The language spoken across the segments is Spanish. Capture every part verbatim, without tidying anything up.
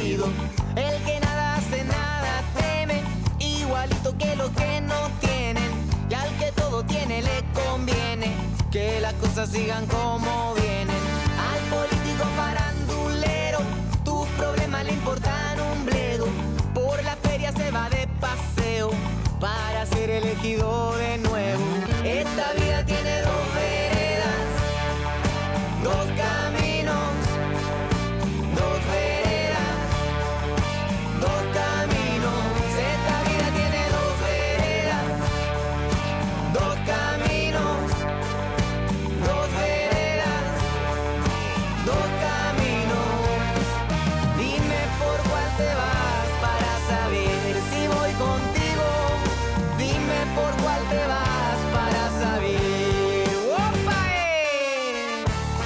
elegido. El que nada hace, nada teme, igualito que los que no tienen. Y al que todo tiene le conviene que las cosas sigan como vienen. Al político farandulero, tus problemas le importan un bledo. Por la feria se va de paseo para ser elegido de nuevo. Esta vida tiene dos veredas, dos caminos, dos veredas, dos caminos. Esta vida tiene dos veredas, dos caminos, dos veredas, dos caminos. Dime por cuál te vas para saber si voy contigo. Dime por cuál te vas para saber. ¡Opa! eh!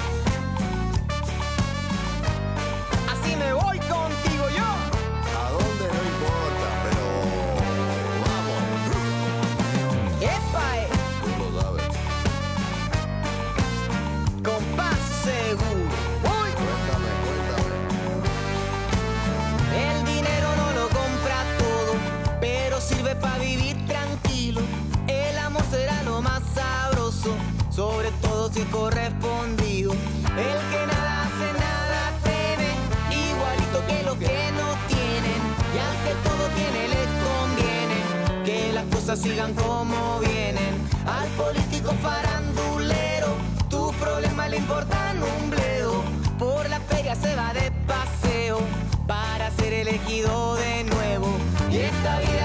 Así me voy contigo yo. ¿A dónde? No importa, pero vamos. ¡Epa! eh! Tú lo sabes. Con paso seguro. ¡Uy! Cuéntame, cuéntame. El dinero no lo compra todo, pero sirve para vivir tranquilo. El amor será lo más sabroso, sobre todo si es correspondido. El que nada hace, nada teme, igualito que los que no tienen. Y al que todo tiene le conviene que las cosas sigan como vienen. Al político farandulero, tus problemas le importan un bledo. Por la feria se va de paseo para ser elegido de nuevo. Y esta vida